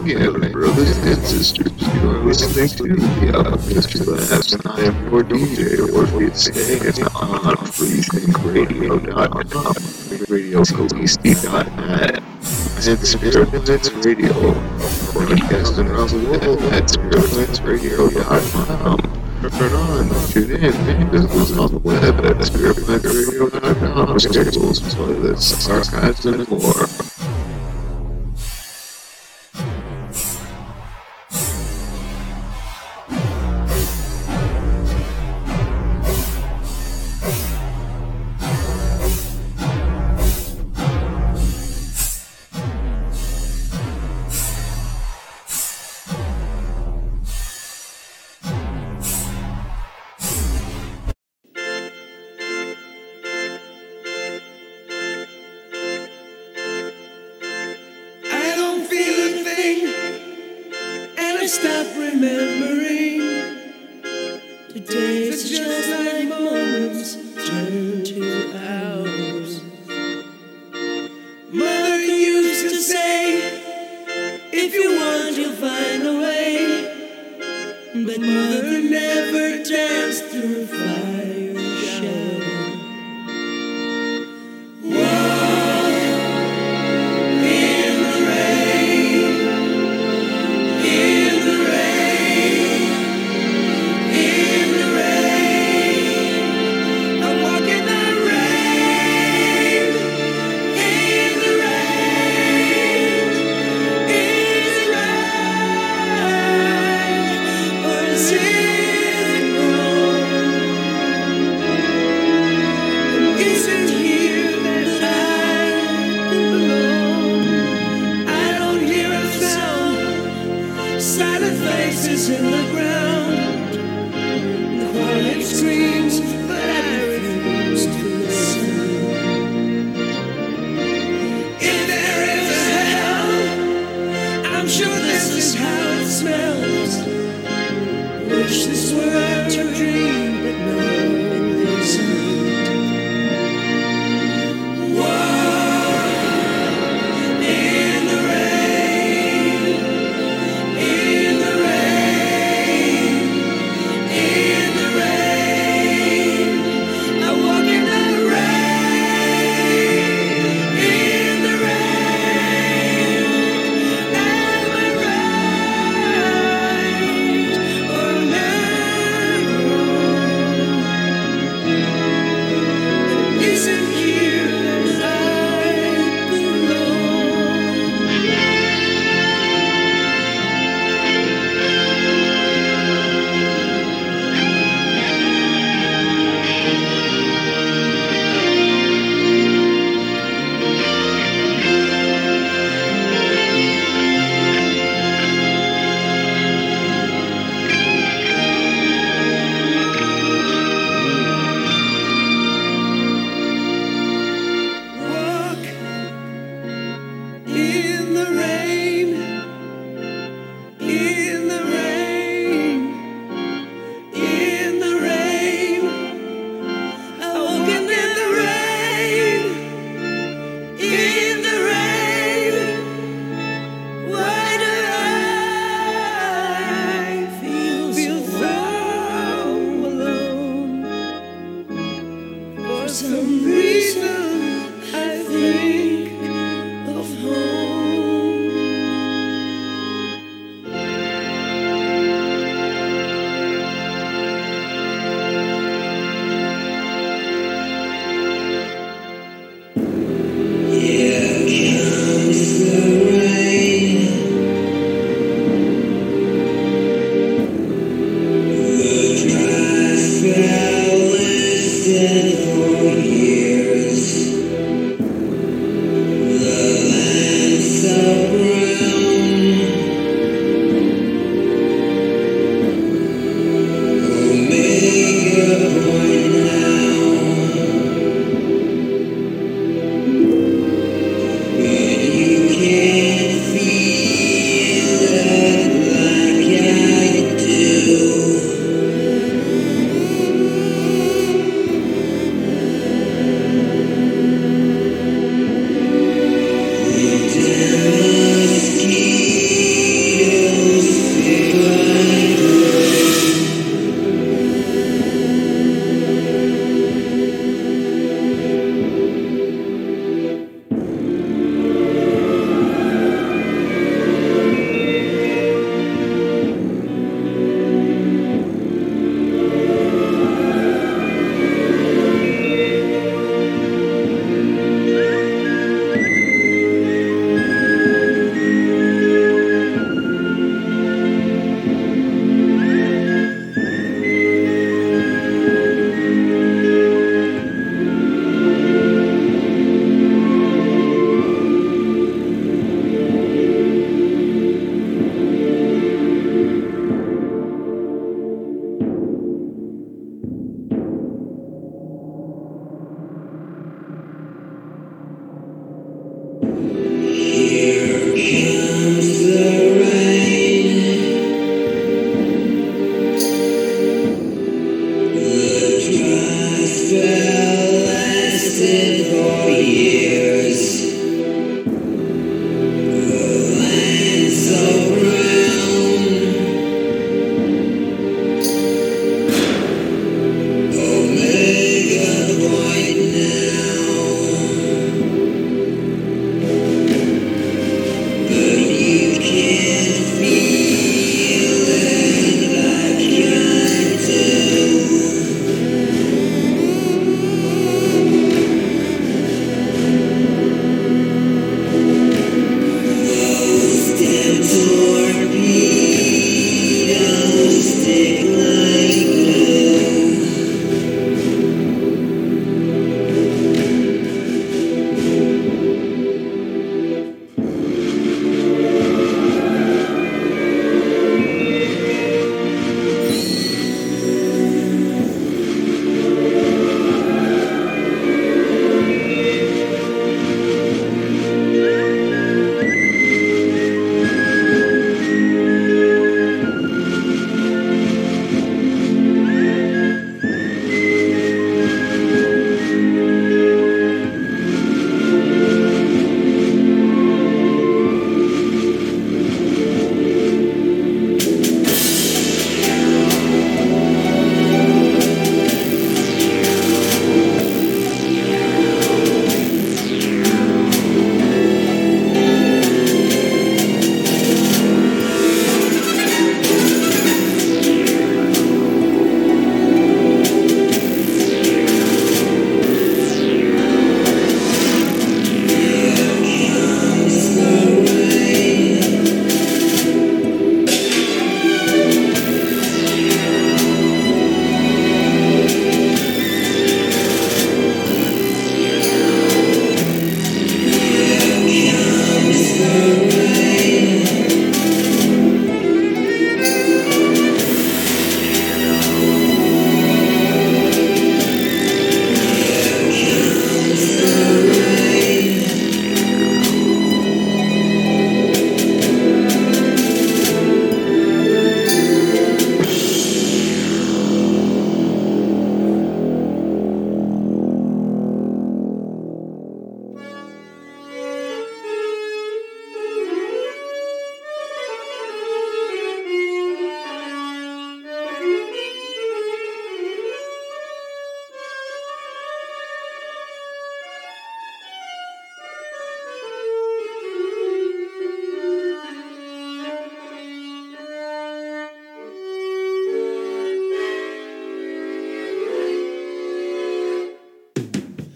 Yeah, my brothers and sisters, you are listening to the Optimistic Labs, and I am your DJ, Orpheus Day, and on FreeThinkRadio.com, RadioCallisti.net, and SpiritPlants Radio, broadcasting around the world at SpiritPlantsRadio.com. Turn on, tune in, visit us on the web at SpiritPlantsRadio.com, schedules, playlists, archives, and more. For you.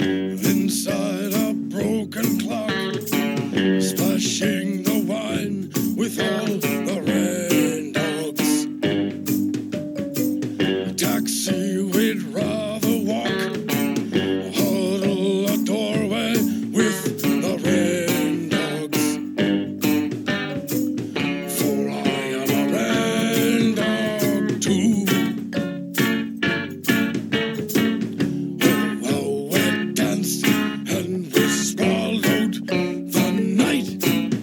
inside a broken clock, splashing the wine with all the rain dogs. Taxi, we'd rather walk, huddle a doorway with the rain dogs. For I am a rain dog too. Oh, we danced and we swallowed the night,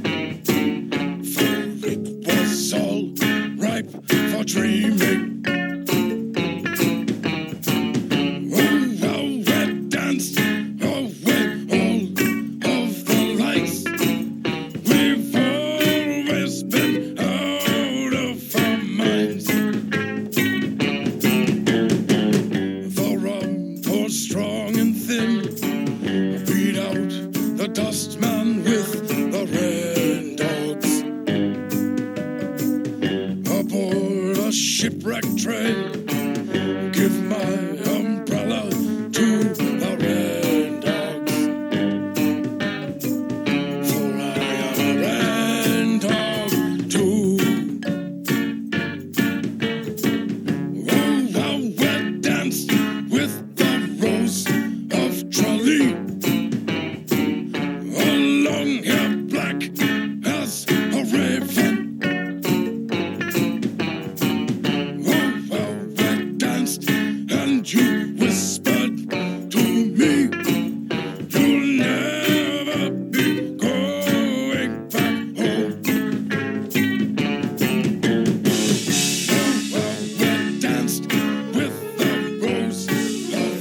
for it was all ripe for dreaming. Strong and thin, beat out the dustman with the rain dogs. Aboard a shipwrecked train, give my umbrella to the rain dogs. For I am a rain dog too. Oh, we danced with Rose of Tralee, a long hair black as a raven. Oh, well, we danced and you whispered to me, you'll never be going back home. Oh, well, we danced with the Rose of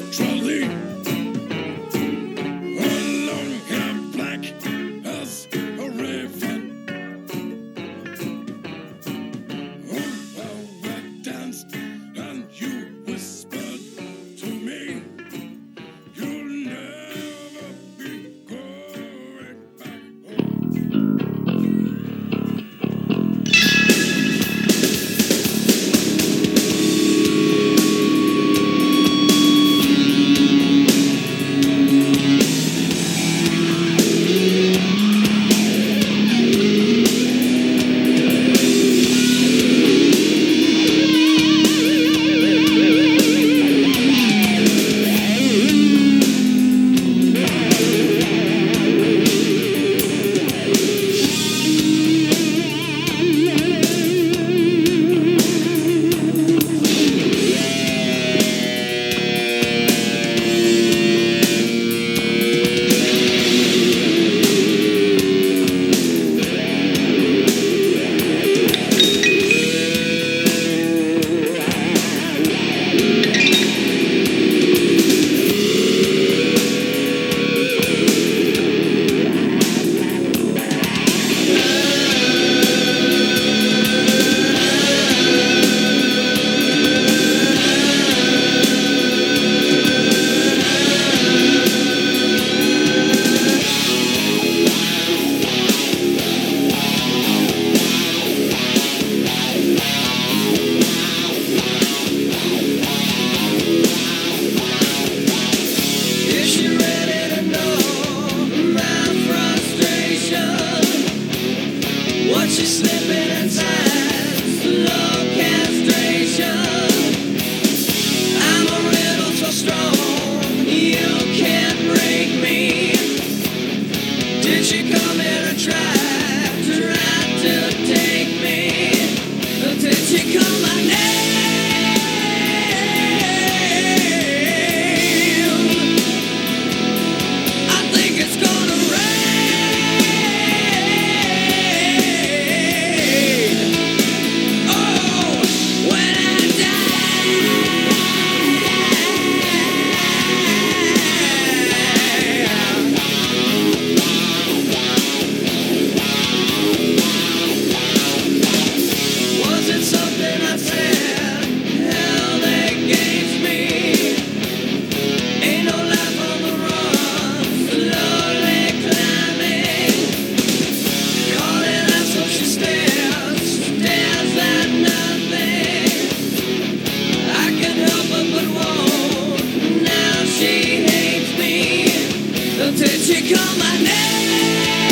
call my name.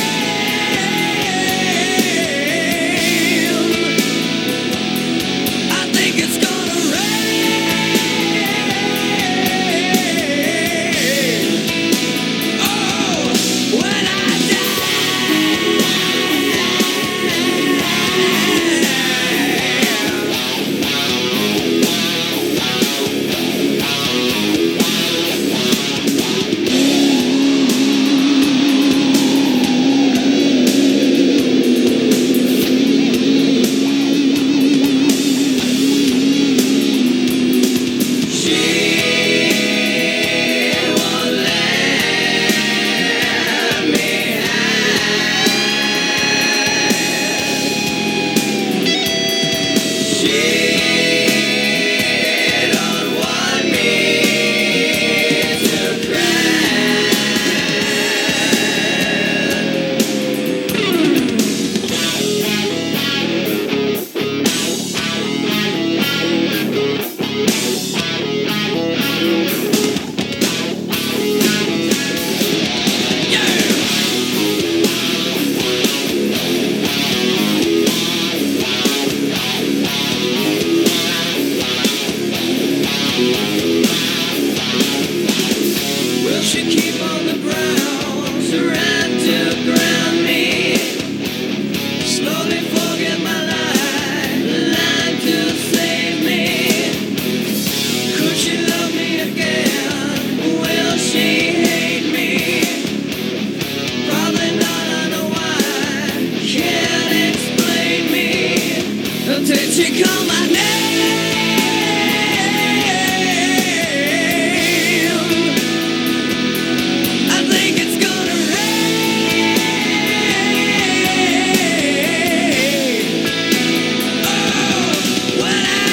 I think it's gonna rain. Oh, when I she call my name. I think it's gonna rain. Oh, when I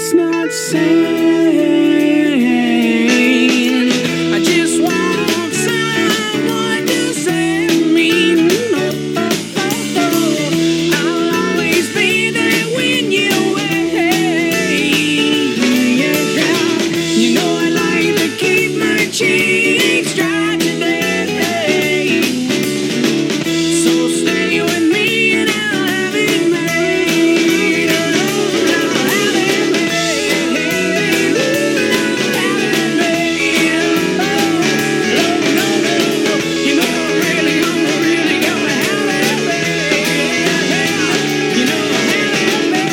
it's not sane. I just want someone to save me. I'll always be there when you're away. You know I like to keep my cheeks dry today. So stay with me and I'll have it made. I'll have it made. I'll have it made. No, you know I'm really gonna have it made. You know I'll have it made.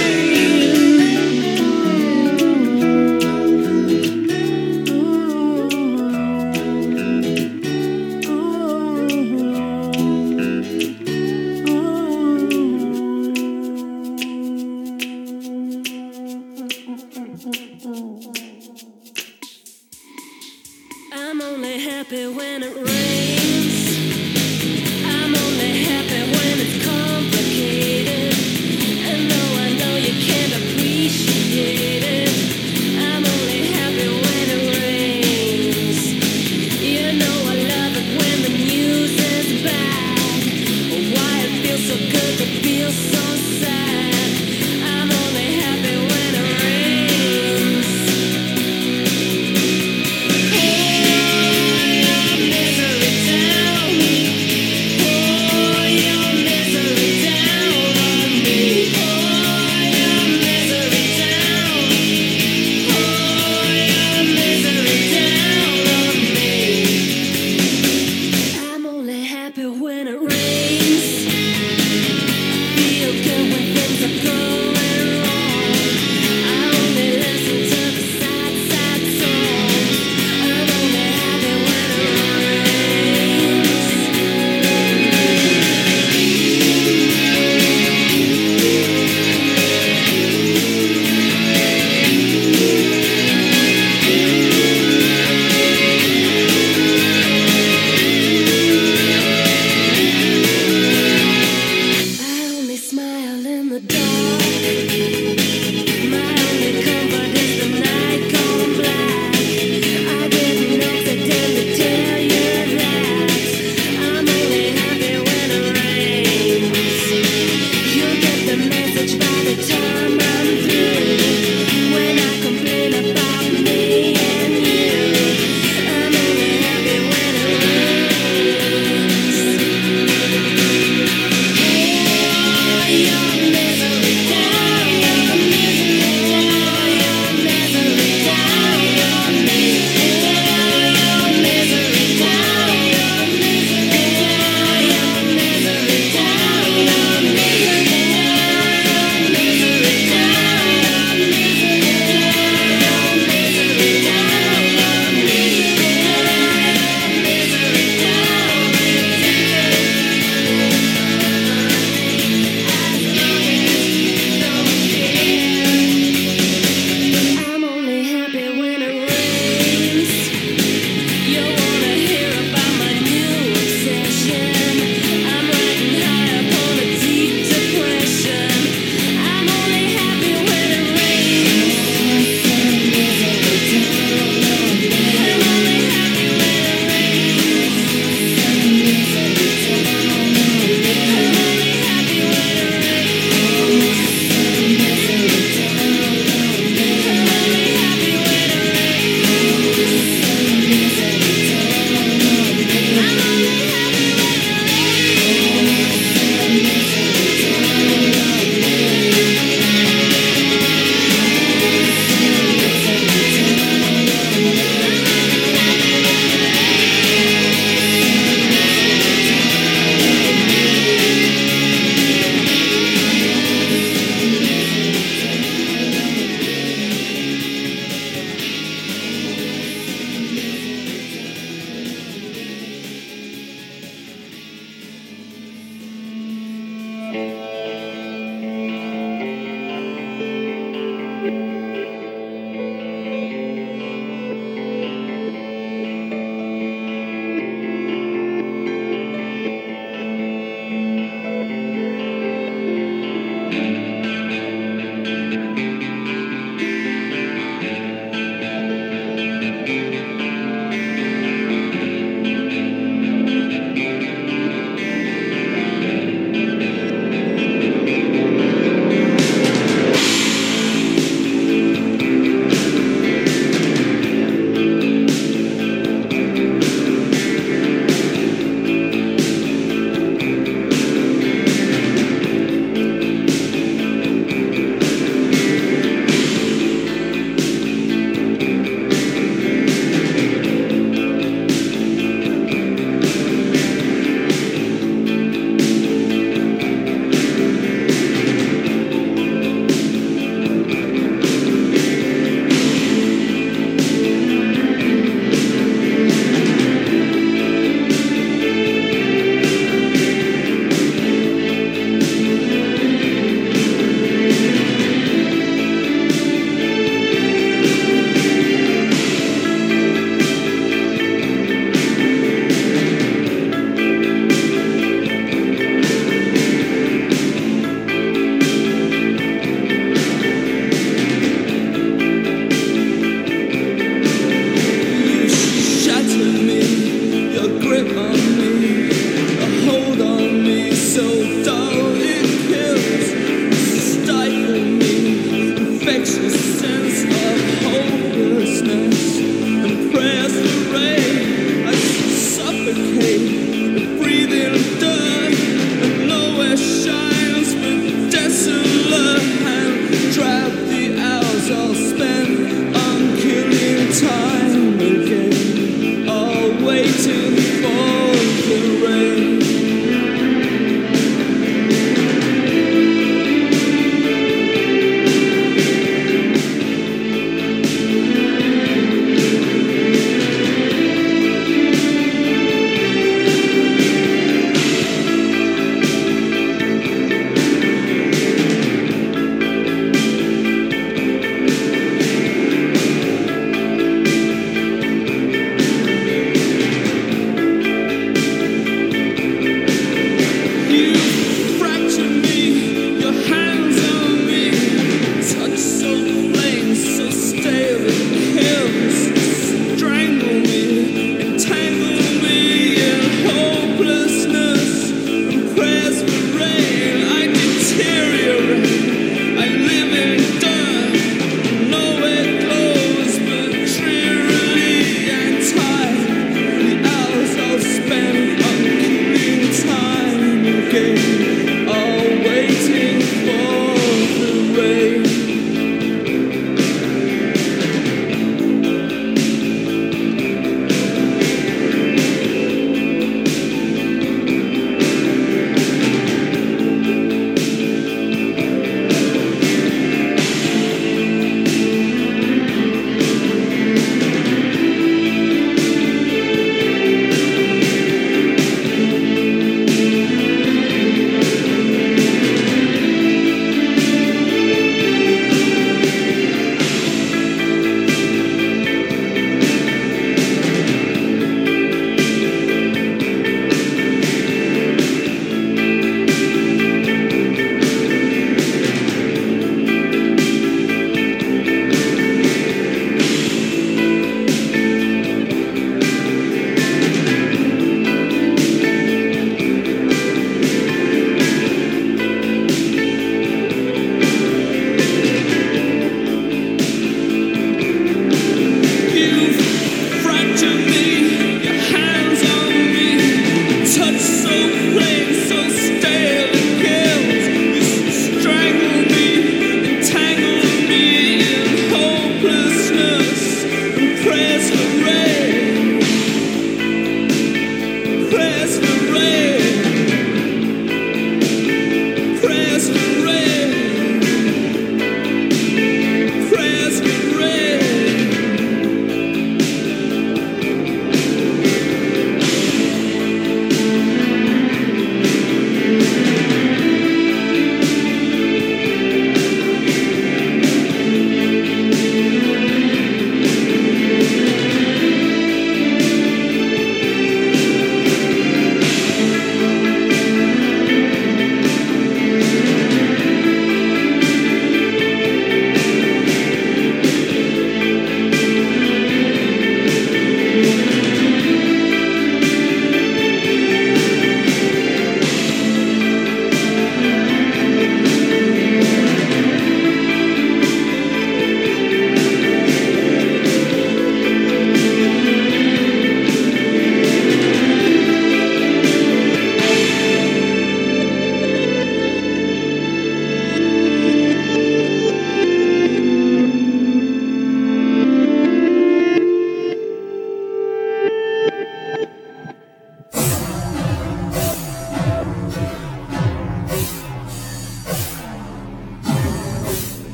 I'm only happy when it rains. I'm only happy when it's complicated. And though I know you can't appreciate it, I'm only happy when it rains. You know I love it when the news is bad. Why it feels so good to feel so sad. I'm only happy when it rains. Misery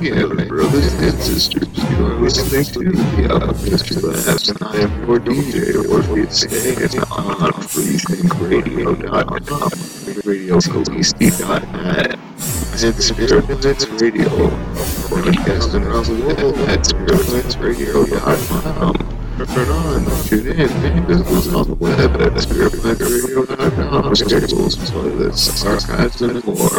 family, brothers and sisters. You are listening to the Alchemist Labs, and I am your DJ, or we say it's on freethinkradio.com, radiocohesity.net, and Spirit Limits Radio, broadcasting around the world at spiritlimiteradio.com. Turn on, tune in, visit us on the web at spiritlimiteradio.com, schedules, playlists, archives, and more.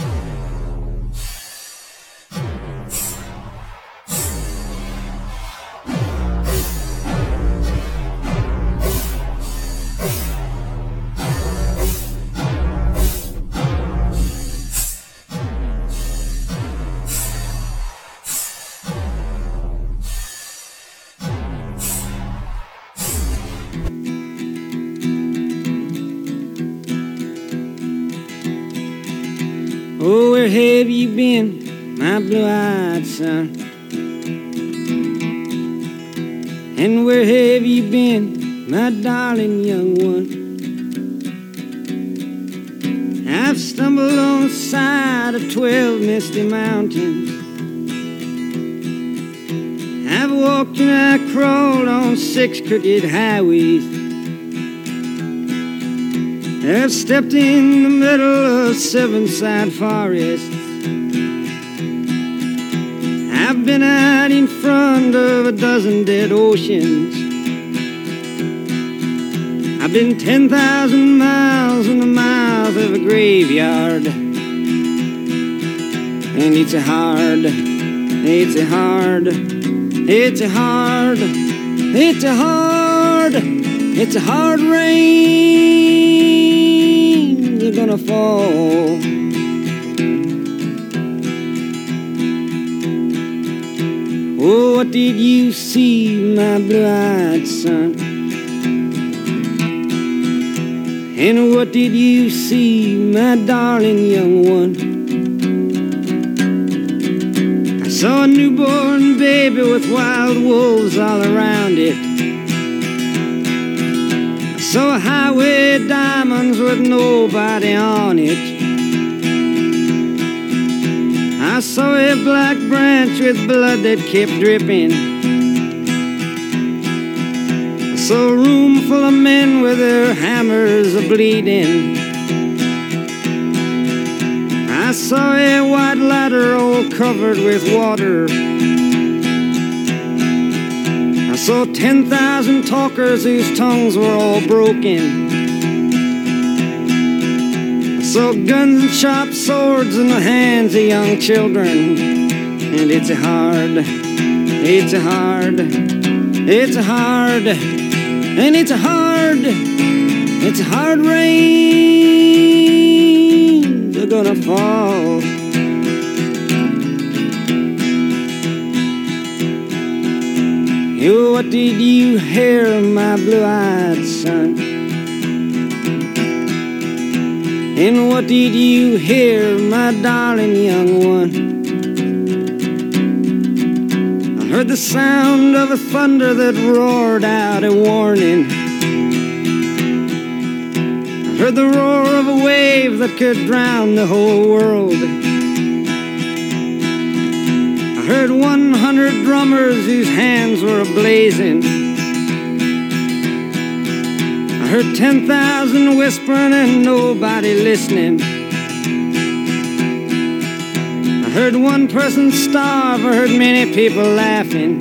Oh, where have you been, my blue-eyed son? And where have you been, my darling young one? I've stumbled on the side of 12 misty mountains. I've walked and I crawled on 6 crooked highways. I've stepped in the middle of 7 sad forests. I've been out in front of a dozen dead oceans. I've been 10,000 miles in the mouth of a graveyard. And it's a hard rain you're gonna fall. Oh, what did you see, my blue-eyed son? And what did you see, my darling young one? I saw a newborn baby with wild wolves all around it. I saw a highway of diamonds with nobody on it. I saw a black branch with blood that kept dripping. I saw a room full of men with their hammers a-bleeding. I saw a white ladder all covered with water. I saw 10,000 talkers whose tongues were all broken. I saw guns and sharp swords in the hands of young children. And it's a hard rain they're gonna fall. Oh, what did you hear, my blue-eyed son? And what did you hear, my darling young one? I heard the sound of a thunder that roared out a warning. I heard the roar of a wave that could drown the whole world. I heard 100 drummers whose hands were ablazing. I heard 10,000 whispering and nobody listening. I heard one person starve. I heard many people laughing.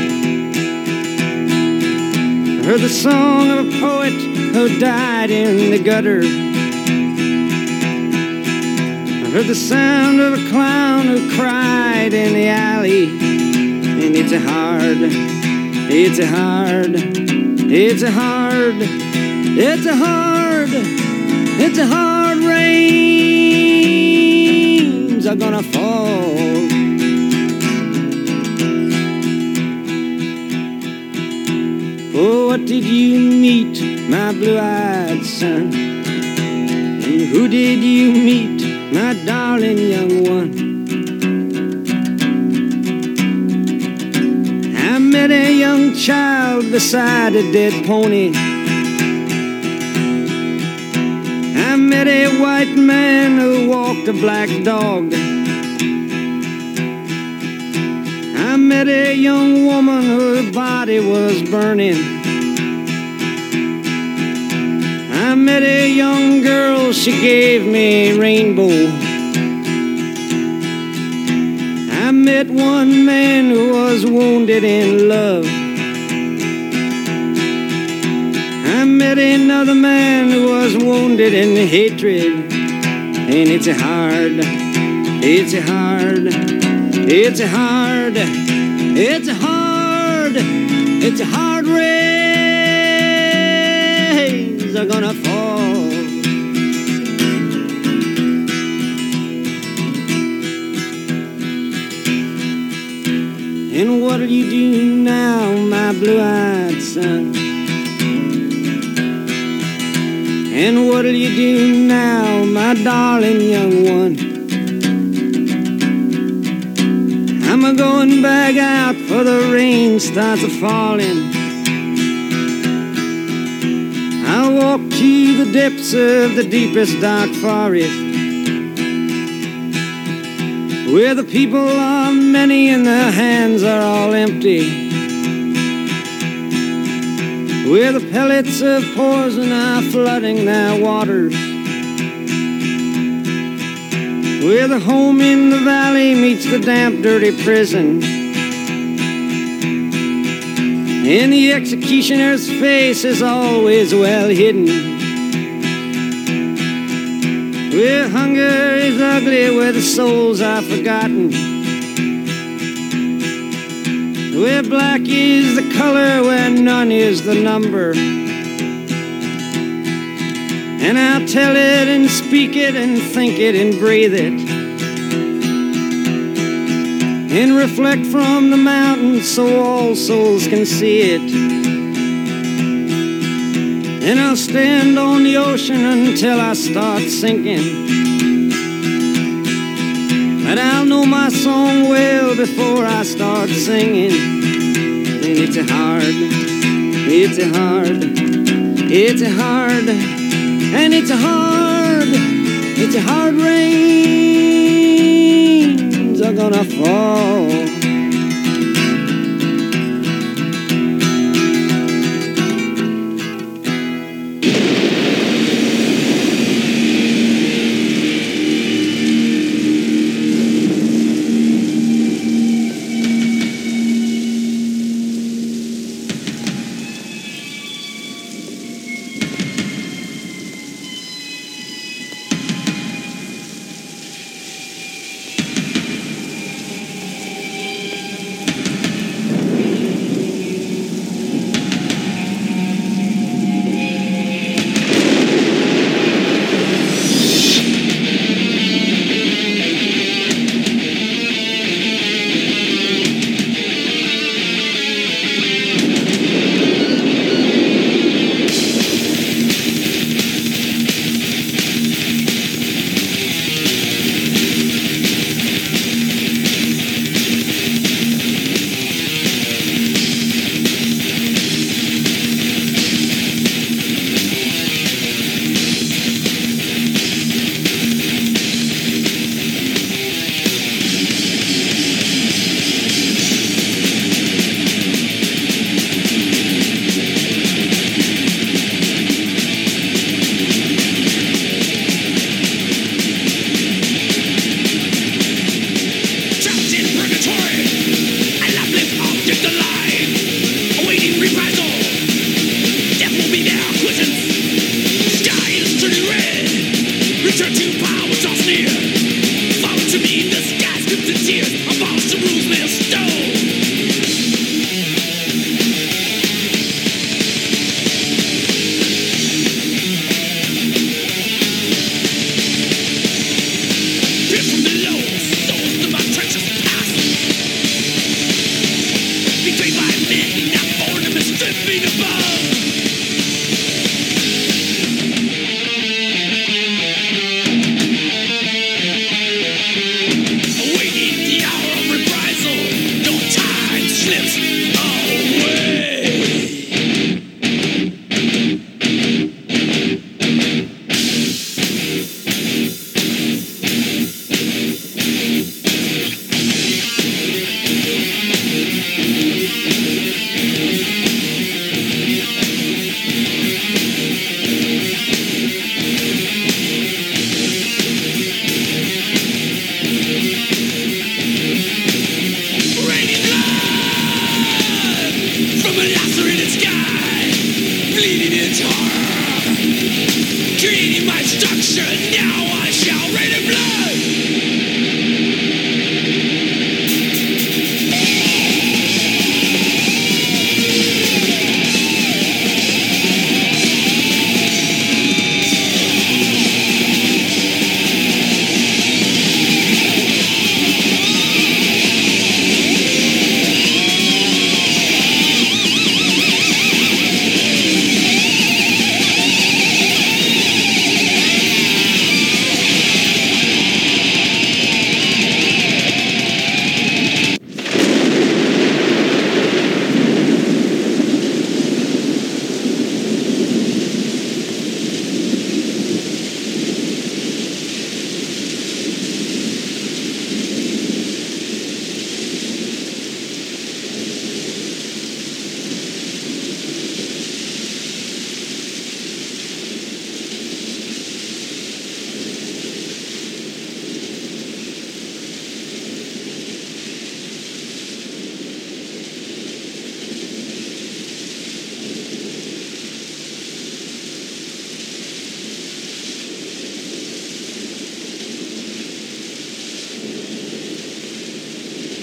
I heard the song of a poet who died in the gutter. I heard the sound of a clown who cried in the alley. And it's a hard rains are gonna fall. Oh, what did you meet, my blue-eyed son? And who did you meet, my darling young one? I met a young child beside a dead pony. I met a white man who walked a black dog. met a young woman whose body was burning. I met a young girl, she gave me a rainbow. I met one man who was wounded in love. I met another man who was wounded in hatred. And it's a hard, it's a hard, it's a hard, it's a hard, it's a hard rains are gonna fall. And what'll you do now, my blue-eyed son? And what'll you do now, my darling young one? I'm a-going back out for the rain starts a-falling. I'll walk to the depths of the deepest dark forest, where the people are many and their hands are all empty, where the pellets of poison are flooding their waters, where the home in the valley meets the damp, dirty prison, and the executioner's face is always well hidden, where hunger is ugly, where the souls are forgotten, where black is the color, where none is the number. And I'll tell it and speak it and think it and breathe it, and reflect from the mountains so all souls can see it. And I'll stand on the ocean until I start sinking, but I'll know my song well before I start singing. And it's a hard, it's a hard, it's a hard, and it's a hard, it's a hard rains are gonna fall.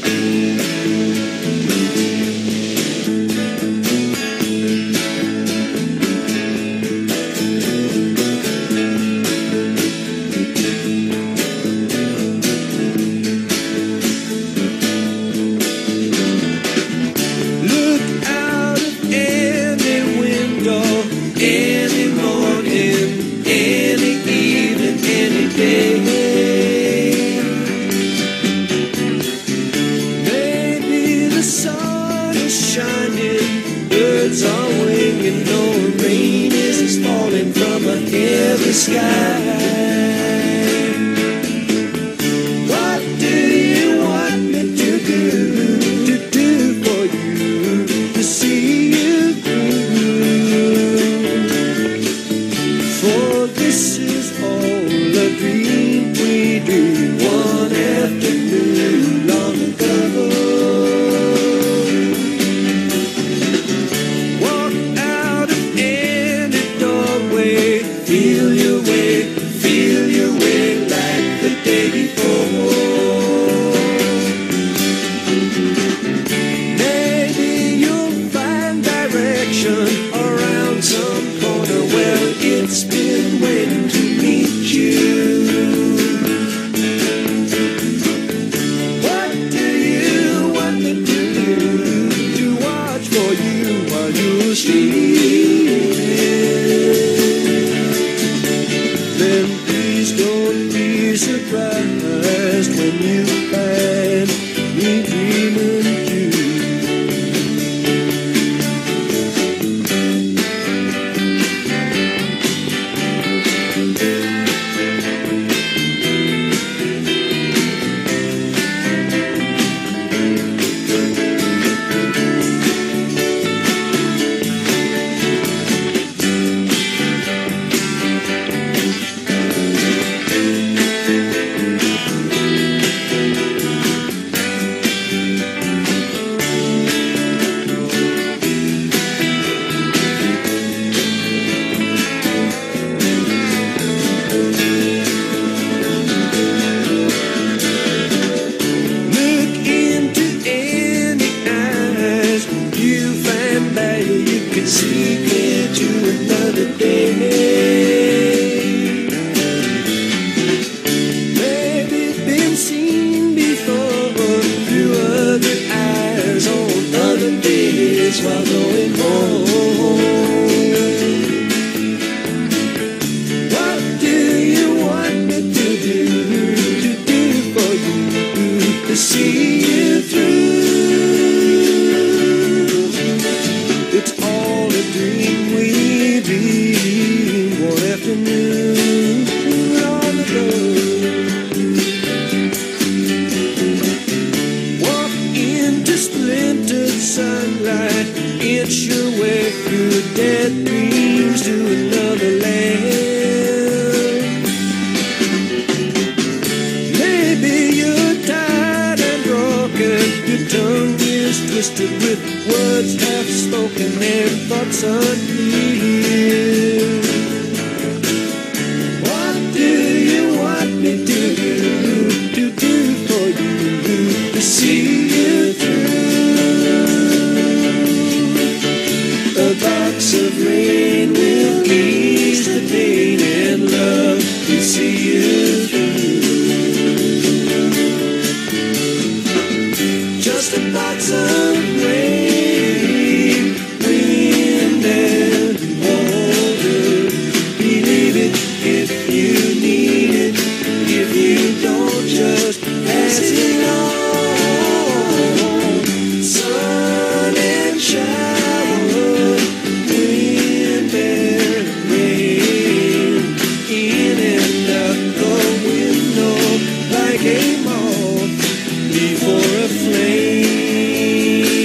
Before a flame.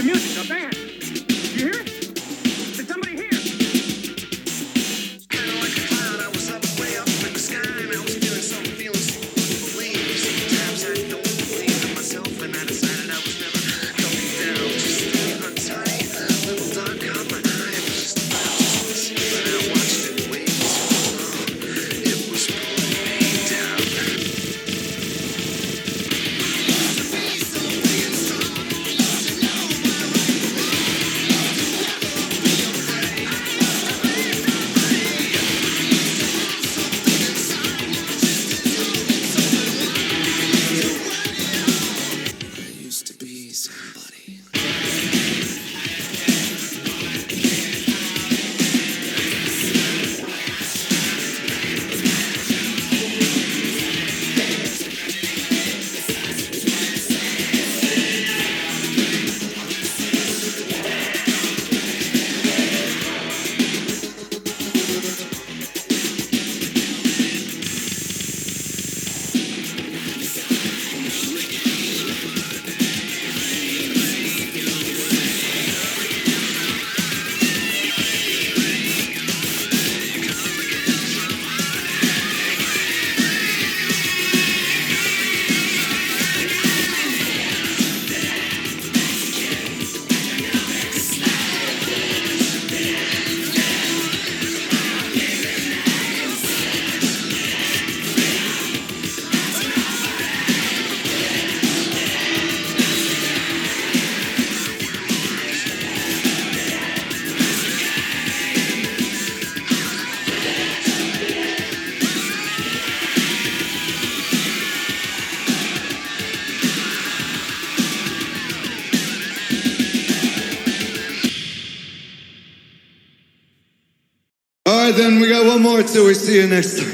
music, a band. You hear it? Is somebody here? Kinda like a cloud, I was up way up in the sky, and I was feeling something, feeling so believe. Sometimes I don't believe in myself, and I decided I was never going down. Just a tiny little dot caught my eye. It was just about to see, but I watched it way too long. It was pulling me down. I used to be somebody. All right, then we got one more till we see you next time.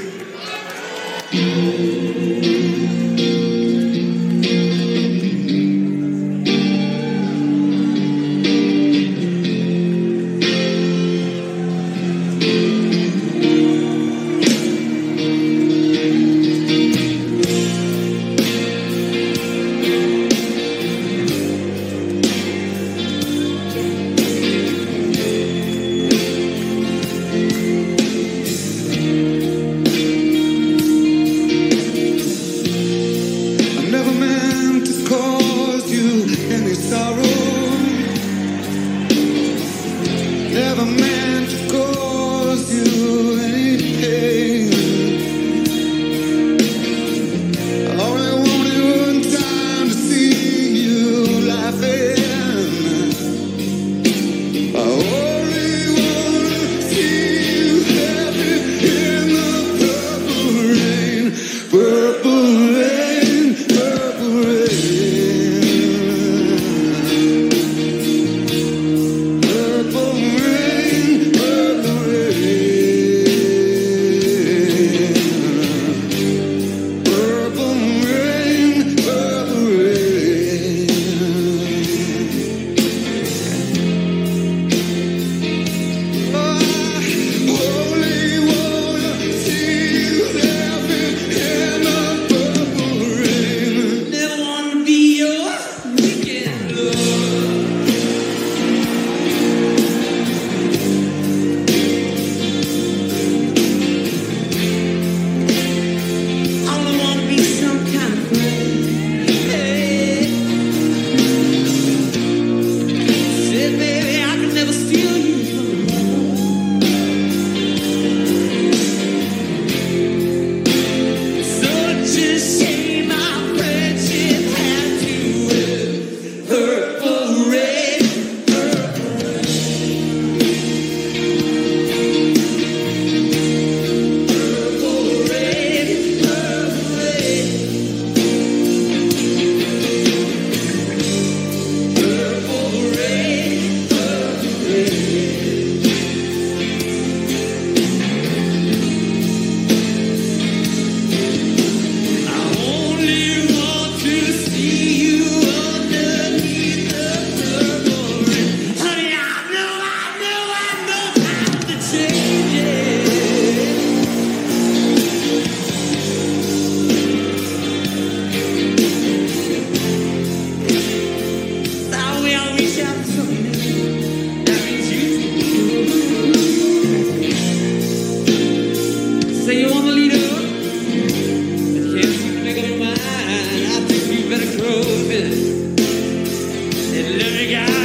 guy.